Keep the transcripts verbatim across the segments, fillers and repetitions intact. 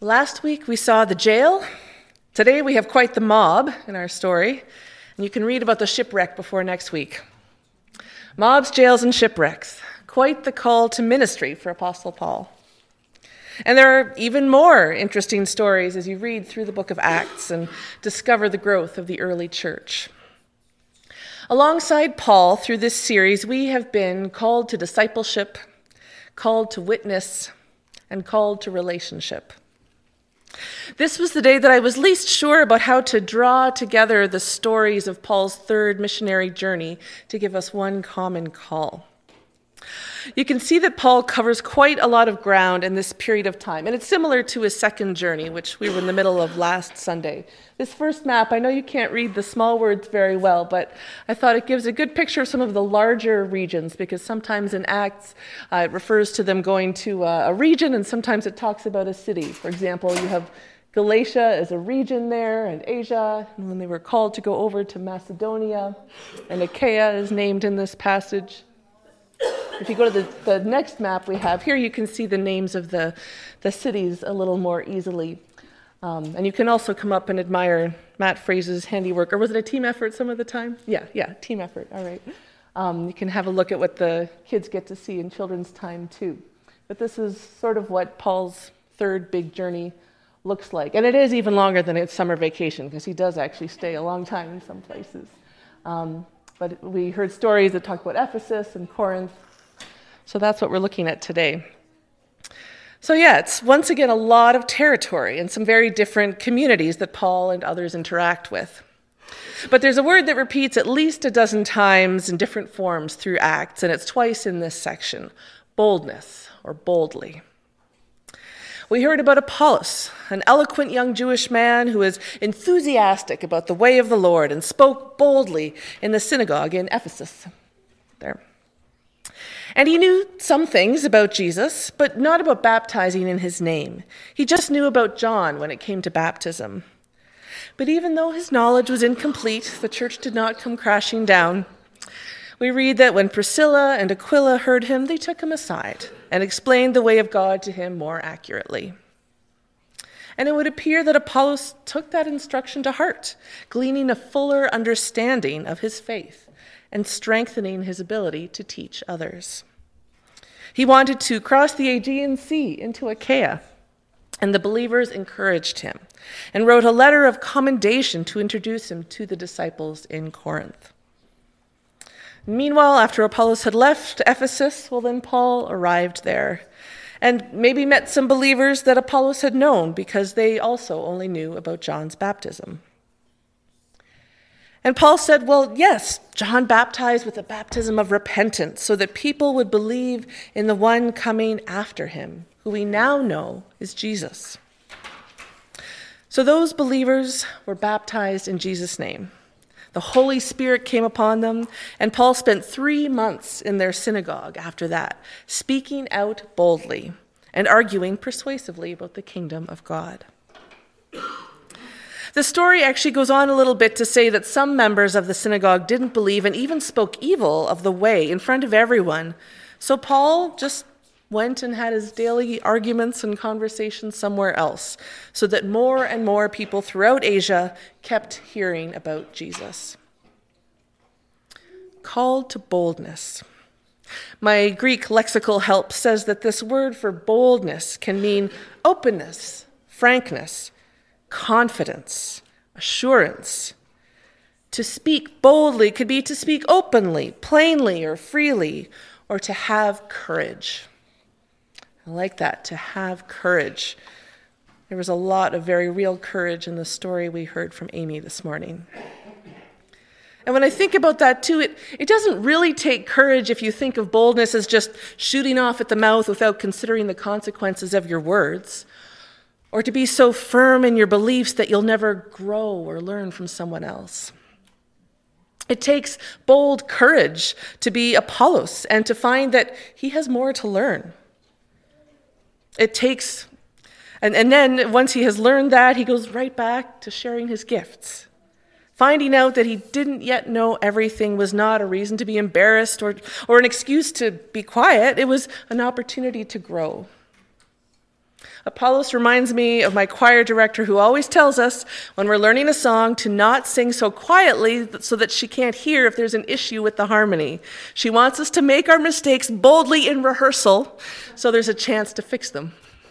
Last week we saw the jail. Today we have quite the mob in our story, and you can read about the shipwreck before next week. Mobs, jails, and shipwrecks. Quite the call to ministry for Apostle Paul. And there are even more interesting stories as you read through the book of Acts and discover the growth of the early church. Alongside Paul, through this series, we have been called to discipleship, called to witness, and called to relationship. This was the day that I was least sure about how to draw together the stories of Paul's third missionary journey to give us one common call. You can see that Paul covers quite a lot of ground in this period of time, and it's similar to his second journey, which we were in the middle of last Sunday. This first map, I know you can't read the small words very well, but I thought it gives a good picture of some of the larger regions, because sometimes in Acts uh, it refers to them going to uh, a region, and sometimes it talks about a city. For example, you have Galatia as a region there, and Asia, and when they were called to go over to Macedonia, and Achaia is named in this passage. If you go to the, the next map we have here, you can see the names of the, the cities a little more easily. Um, and you can also come up and admire Matt Fraser's handiwork. Or was it a team effort some of the time? Yeah, yeah, team effort, all right. Um, you can have a look at what the kids get to see in children's time too. But this is sort of what Paul's third big journey looks like. And it is even longer than its summer vacation, because he does actually stay a long time in some places. Um, But we heard stories that talk about Ephesus and Corinth. So that's what we're looking at today. So yeah, it's once again a lot of territory and some very different communities that Paul and others interact with. But there's a word that repeats at least a dozen times in different forms through Acts, and it's twice in this section: boldness, or boldly. We heard about Apollos, an eloquent young Jewish man who was enthusiastic about the way of the Lord and spoke boldly in the synagogue in Ephesus. There. And he knew some things about Jesus, but not about baptizing in his name. He just knew about John when it came to baptism. But even though his knowledge was incomplete, the church did not come crashing down. We read that when Priscilla and Aquila heard him, they took him aside and explained the way of God to him more accurately. And it would appear that Apollos took that instruction to heart, gleaning a fuller understanding of his faith and strengthening his ability to teach others. He wanted to cross the Aegean Sea into Achaia, and the believers encouraged him and wrote a letter of commendation to introduce him to the disciples in Corinth. Meanwhile, after Apollos had left Ephesus, well, then Paul arrived there and maybe met some believers that Apollos had known, because they also only knew about John's baptism. And Paul said, well, yes, John baptized with a baptism of repentance so that people would believe in the one coming after him, who we now know is Jesus. So those believers were baptized in Jesus' name. The Holy Spirit came upon them, and Paul spent three months in their synagogue after that, speaking out boldly and arguing persuasively about the kingdom of God. The story actually goes on a little bit to say that some members of the synagogue didn't believe and even spoke evil of the way in front of everyone. So Paul just went and had his daily arguments and conversations somewhere else, so that more and more people throughout Asia kept hearing about Jesus. Called to boldness. My Greek lexical help says that this word for boldness can mean openness, frankness, confidence, assurance. To speak boldly could be to speak openly, plainly, or freely, or to have courage. I like that, to have courage. There was a lot of very real courage in the story we heard from Amy this morning. And when I think about that too, it, it doesn't really take courage if you think of boldness as just shooting off at the mouth without considering the consequences of your words, or to be so firm in your beliefs that you'll never grow or learn from someone else. It takes bold courage to be Apollos and to find that he has more to learn. It takes, and, and then once he has learned that, he goes right back to sharing his gifts. Finding out that he didn't yet know everything was not a reason to be embarrassed or, or an excuse to be quiet. It was an opportunity to grow. Apollos reminds me of my choir director who always tells us when we're learning a song to not sing so quietly so that she can't hear if there's an issue with the harmony. She wants us to make our mistakes boldly in rehearsal so there's a chance to fix them.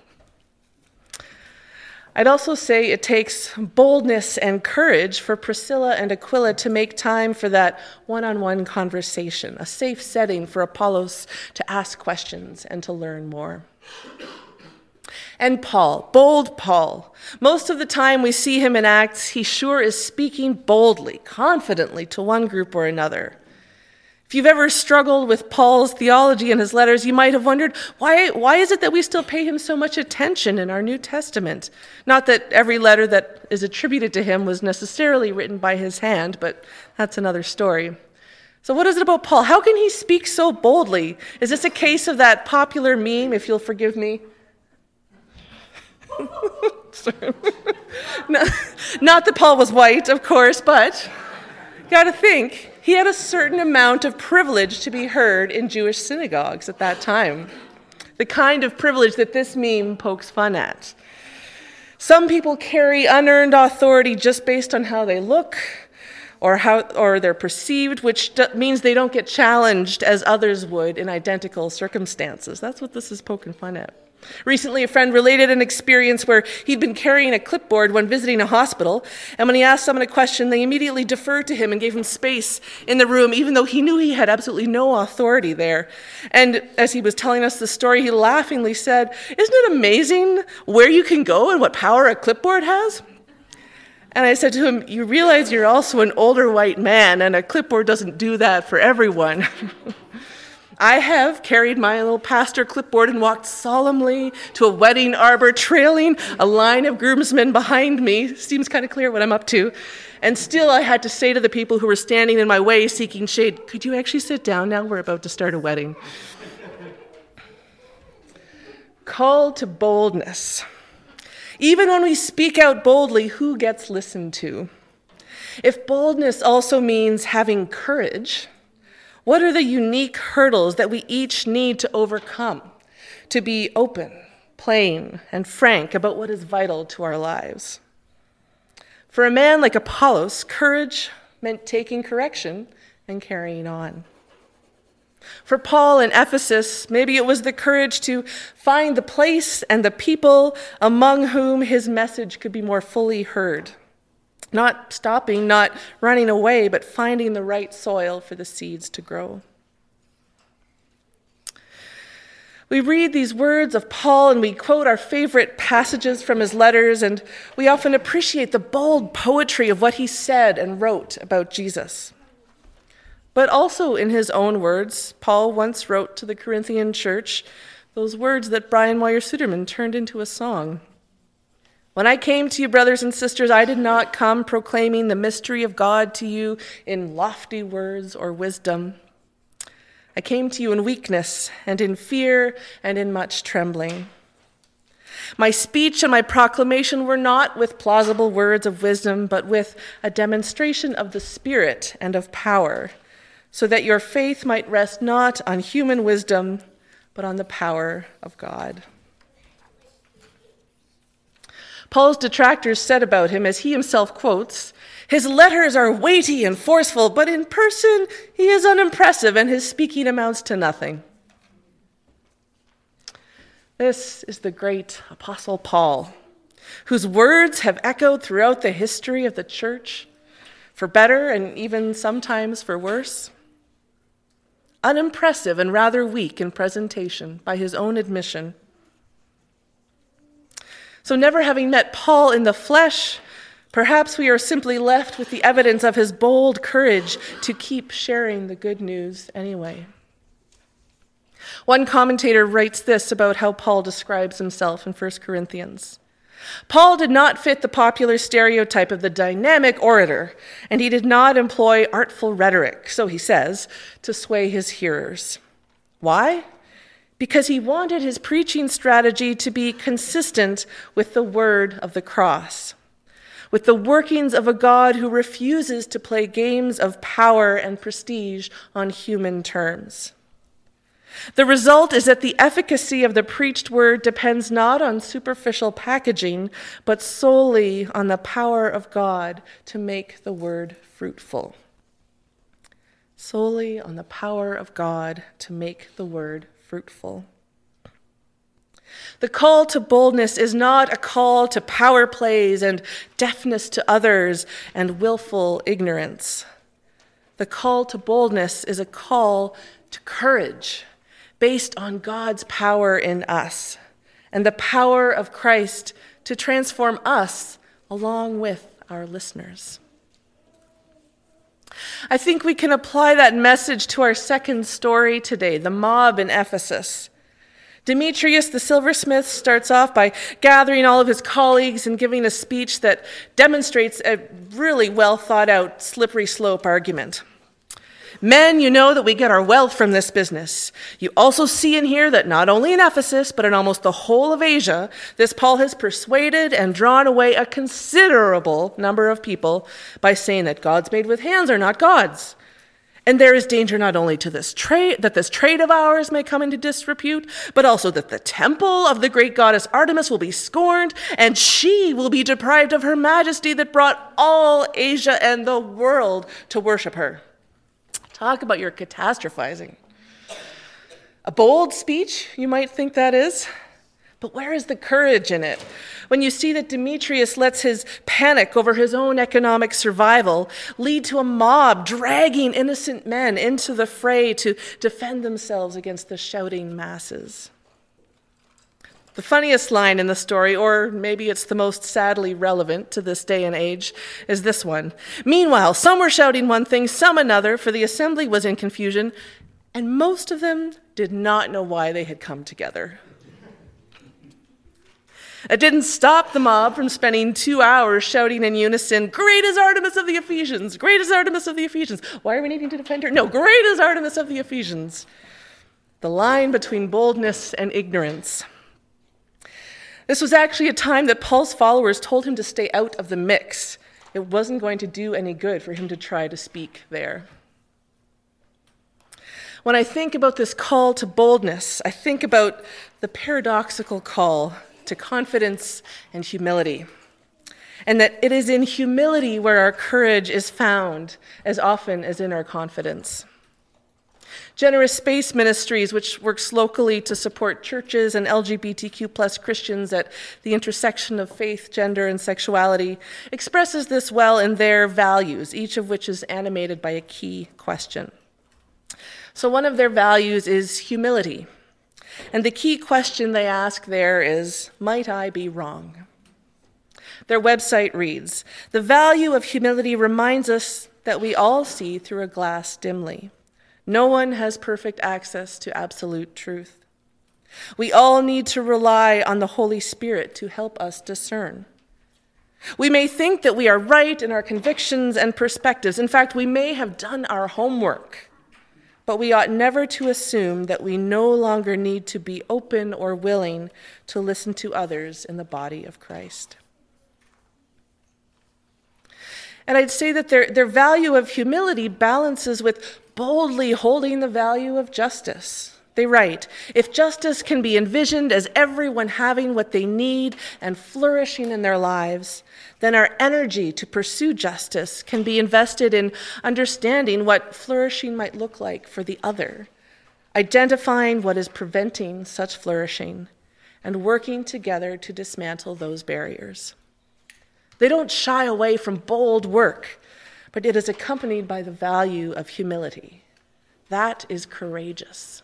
I'd also say it takes boldness and courage for Priscilla and Aquila to make time for that one-on-one conversation, a safe setting for Apollos to ask questions and to learn more. And Paul, bold Paul. Most of the time we see him in Acts, he sure is speaking boldly, confidently to one group or another. If you've ever struggled with Paul's theology in his letters, you might have wondered, why, why is it that we still pay him so much attention in our New Testament? Not that every letter that is attributed to him was necessarily written by his hand, but that's another story. So what is it about Paul? How can he speak so boldly? Is this a case of that popular meme, if you'll forgive me? not, not that Paul was white, of course, but you got to think, he had a certain amount of privilege to be heard in Jewish synagogues at that time. The kind of privilege that this meme pokes fun at. Some people carry unearned authority just based on how they look or how or they're perceived, which d- means they don't get challenged as others would in identical circumstances. That's what this is poking fun at. Recently, a friend related an experience where he'd been carrying a clipboard when visiting a hospital, and when he asked someone a question, they immediately deferred to him and gave him space in the room, even though he knew he had absolutely no authority there. And as he was telling us the story, he laughingly said, "Isn't it amazing where you can go and what power a clipboard has?" And I said to him, "You realize you're also an older white man, and a clipboard doesn't do that for everyone." I have carried my little pastor clipboard and walked solemnly to a wedding arbor, trailing a line of groomsmen behind me. Seems kind of clear what I'm up to. And still I had to say to the people who were standing in my way seeking shade, "Could you actually sit down now? We're about to start a wedding." Call to boldness. Even when we speak out boldly, who gets listened to? If boldness also means having courage, what are the unique hurdles that we each need to overcome to be open, plain, and frank about what is vital to our lives? For a man like Apollos, courage meant taking correction and carrying on. For Paul in Ephesus, maybe it was the courage to find the place and the people among whom his message could be more fully heard. Not stopping, not running away, but finding the right soil for the seeds to grow. We read these words of Paul and we quote our favorite passages from his letters, and we often appreciate the bold poetry of what he said and wrote about Jesus. But also in his own words, Paul once wrote to the Corinthian church those words that Brian Moyer-Suderman turned into a song. "When I came to you, brothers and sisters, I did not come proclaiming the mystery of God to you in lofty words or wisdom. I came to you in weakness and in fear and in much trembling. My speech and my proclamation were not with plausible words of wisdom, but with a demonstration of the Spirit and of power, so that your faith might rest not on human wisdom, but on the power of God." Paul's detractors said about him, as he himself quotes, "His letters are weighty and forceful, but in person he is unimpressive and his speaking amounts to nothing." This is the great Apostle Paul, whose words have echoed throughout the history of the church, for better and even sometimes for worse. Unimpressive and rather weak in presentation, by his own admission. So never having met Paul in the flesh, perhaps we are simply left with the evidence of his bold courage to keep sharing the good news anyway. One commentator writes this about how Paul describes himself in First Corinthians. Paul did not fit the popular stereotype of the dynamic orator, and he did not employ artful rhetoric, so he says, to sway his hearers. Why? Because he wanted his preaching strategy to be consistent with the word of the cross, with the workings of a God who refuses to play games of power and prestige on human terms. The result is that the efficacy of the preached word depends not on superficial packaging, but solely on the power of God to make the word fruitful. Solely on the power of God to make the word fruitful. The call to boldness is not a call to power plays and deafness to others and willful ignorance. The call to boldness is a call to courage based on God's power in us and the power of Christ to transform us along with our listeners. I think we can apply that message to our second story today, the mob in Ephesus. Demetrius the silversmith starts off by gathering all of his colleagues and giving a speech that demonstrates a really well thought out slippery slope argument. Men, you know that we get our wealth from this business. You also see and hear that not only in Ephesus, but in almost the whole of Asia, this Paul has persuaded and drawn away a considerable number of people by saying that gods made with hands are not gods. And there is danger not only to this trade, that this trade of ours may come into disrepute, but also that the temple of the great goddess Artemis will be scorned, and she will be deprived of her majesty that brought all Asia and the world to worship her. Talk about your catastrophizing. A bold speech, you might think that is. But where is the courage in it? When you see that Demetrius lets his panic over his own economic survival lead to a mob dragging innocent men into the fray to defend themselves against the shouting masses. The funniest line in the story, or maybe it's the most sadly relevant to this day and age, is this one. Meanwhile, some were shouting one thing, some another, for the assembly was in confusion, and most of them did not know why they had come together. It didn't stop the mob from spending two hours shouting in unison, "Great is Artemis of the Ephesians! Great is Artemis of the Ephesians!" Why are we needing to defend her? No, great is Artemis of the Ephesians. The line between boldness and ignorance. This was actually a time that Paul's followers told him to stay out of the mix. It wasn't going to do any good for him to try to speak there. When I think about this call to boldness, I think about the paradoxical call to confidence and humility, and that it is in humility where our courage is found as often as in our confidence. Generous Space Ministries, which works locally to support churches and L G B T Q plus Christians at the intersection of faith, gender, and sexuality, expresses this well in their values, each of which is animated by a key question. So one of their values is humility. And the key question they ask there is, might I be wrong? Their website reads, the value of humility reminds us that we all see through a glass dimly. No one has perfect access to absolute truth. We all need to rely on the Holy Spirit to help us discern. We may think that we are right in our convictions and perspectives. In fact, we may have done our homework, but we ought never to assume that we no longer need to be open or willing to listen to others in the body of Christ. And I'd say that their, their value of humility balances with boldly holding the value of justice. They write, if justice can be envisioned as everyone having what they need and flourishing in their lives, then our energy to pursue justice can be invested in understanding what flourishing might look like for the other, identifying what is preventing such flourishing, and working together to dismantle those barriers. They don't shy away from bold work, but it is accompanied by the value of humility. That is courageous.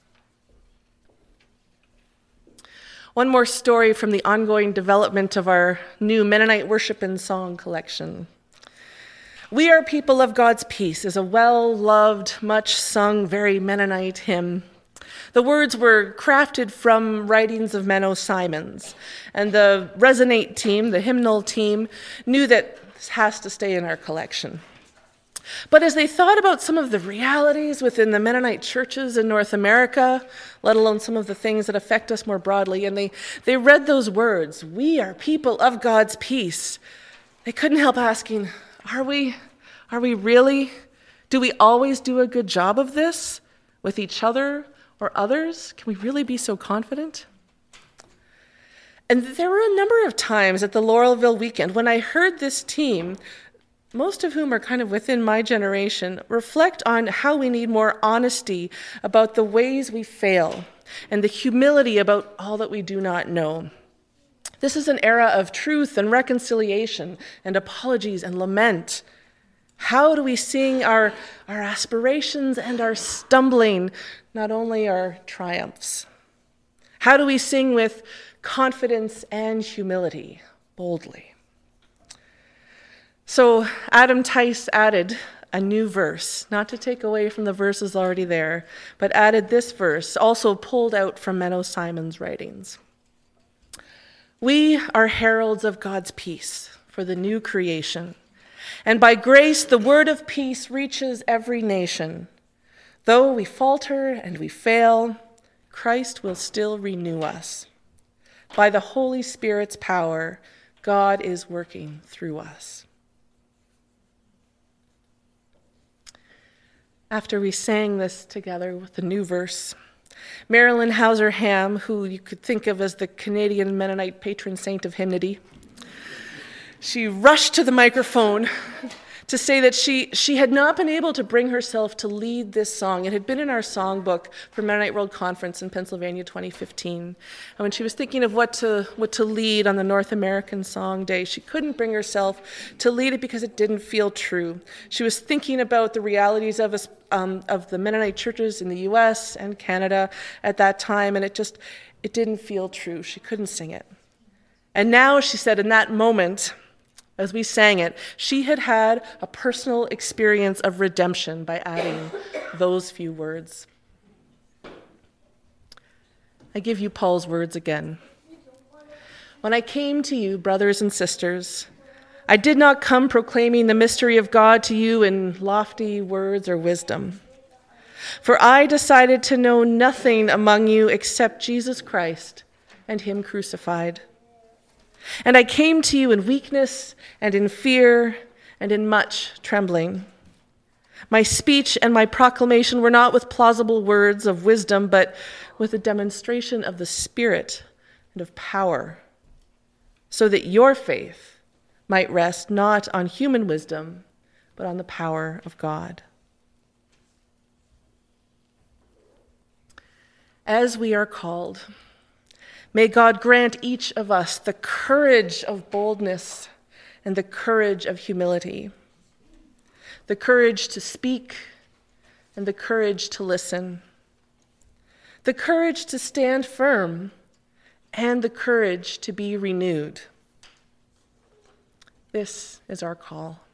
One more story from the ongoing development of our new Mennonite worship and song collection. We Are People of God's Peace is a well-loved, much-sung, very Mennonite hymn. The words were crafted from writings of Menno Simons, and the Resonate team, the hymnal team, knew that this has to stay in our collection. But as they thought about some of the realities within the Mennonite churches in North America, let alone some of the things that affect us more broadly, and they, they read those words, we are people of God's peace, they couldn't help asking, are we, are we really? Do we always do a good job of this with each other or others? Can we really be so confident? And there were a number of times at the Laurelville weekend when I heard this team, most of whom are kind of within my generation, reflect on how we need more honesty about the ways we fail and the humility about all that we do not know. This is an era of truth and reconciliation and apologies and lament. How do we sing our, our aspirations and our stumbling, not only our triumphs? How do we sing with confidence and humility, boldly? So Adam Tice added a new verse, not to take away from the verses already there, but added this verse, also pulled out from Menno Simon's writings. We are heralds of God's peace for the new creation, and by grace the word of peace reaches every nation. Though we falter and we fail, Christ will still renew us. By the Holy Spirit's power, God is working through us. After we sang this together with the new verse, Marilyn Hauser Ham, who you could think of as the Canadian Mennonite patron saint of hymnody, she rushed to the microphone to say that she, she had not been able to bring herself to lead this song. It had been in our songbook for Mennonite World Conference in Pennsylvania twenty fifteen. And when she was thinking of what to, what to lead on the North American Song Day, she couldn't bring herself to lead it because it didn't feel true. She was thinking about the realities of, us, um, of the Mennonite churches in the U S and Canada at that time, and it just, it didn't feel true. She couldn't sing it. And now, she said, in that moment, as we sang it, she had had a personal experience of redemption by adding those few words. I give you Paul's words again. When I came to you, brothers and sisters, I did not come proclaiming the mystery of God to you in lofty words or wisdom. For I decided to know nothing among you except Jesus Christ and him crucified. And I came to you in weakness and in fear and in much trembling. My speech and my proclamation were not with plausible words of wisdom, but with a demonstration of the Spirit and of power, so that your faith might rest not on human wisdom, but on the power of God. As we are called, may God grant each of us the courage of boldness and the courage of humility, the courage to speak and the courage to listen, the courage to stand firm and the courage to be renewed. This is our call.